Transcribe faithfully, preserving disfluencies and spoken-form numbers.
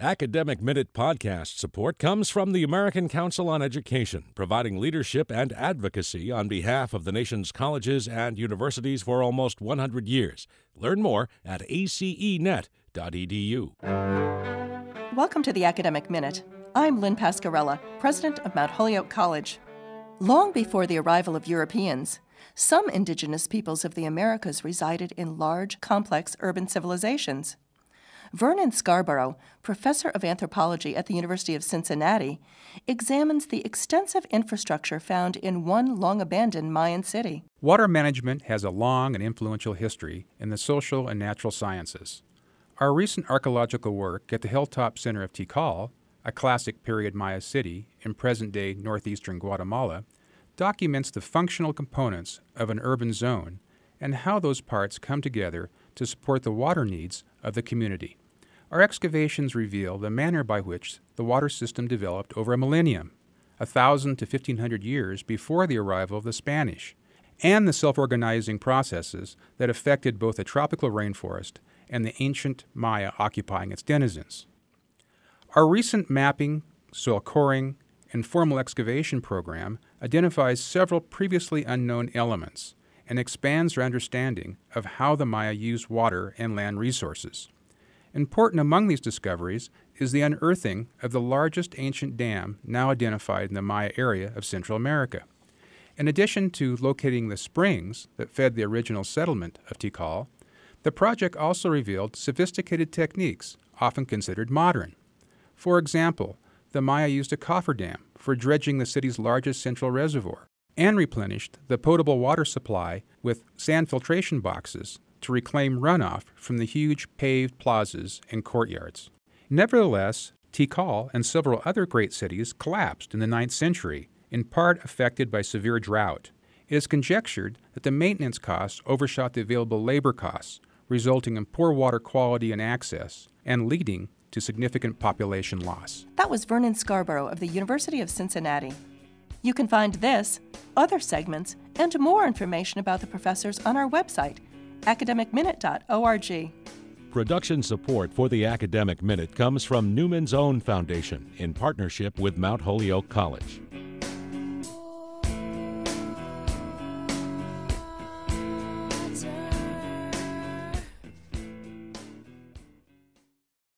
Academic Minute podcast support comes from the American Council on Education, providing leadership and advocacy on behalf of the nation's colleges and universities for almost one hundred years. Learn more at a c e net dot e d u. Welcome to the Academic Minute. I'm Lynn Pascarella, president of Mount Holyoke College. Long before the arrival of Europeans, some indigenous peoples of the Americas resided in large, complex urban civilizations. Vernon Scarborough, professor of anthropology at the University of Cincinnati, examines the extensive infrastructure found in one long-abandoned Mayan city. Water management has a long and influential history in the social and natural sciences. Our recent archaeological work at the Hilltop Center of Tikal, a classic period Maya city in present-day northeastern Guatemala, documents the functional components of an urban zone and how those parts come together to support the water needs of the community. Our excavations reveal the manner by which the water system developed over a millennium, a thousand to fifteen hundred years before the arrival of the Spanish, and the self-organizing processes that affected both the tropical rainforest and the ancient Maya occupying its denizens. Our recent mapping, soil coring, and formal excavation program identifies several previously unknown elements and expands our understanding of how the Maya used water and land resources. Important among these discoveries is the unearthing of the largest ancient dam now identified in the Maya area of Central America. In addition to locating the springs that fed the original settlement of Tikal, the project also revealed sophisticated techniques, often considered modern. For example, the Maya used a cofferdam for dredging the city's largest central reservoir and replenished the potable water supply with sand filtration boxes to reclaim runoff from the huge paved plazas and courtyards. Nevertheless, Tikal and several other great cities collapsed in the ninth century, in part affected by severe drought. It is conjectured that the maintenance costs overshot the available labor costs, resulting in poor water quality and access, and leading to significant population loss. That was Vernon Scarborough of the University of Cincinnati. You can find this, other segments, and more information about the professors on our website, academic minute dot org. Production support for the Academic Minute comes from Newman's Own Foundation in partnership with Mount Holyoke College.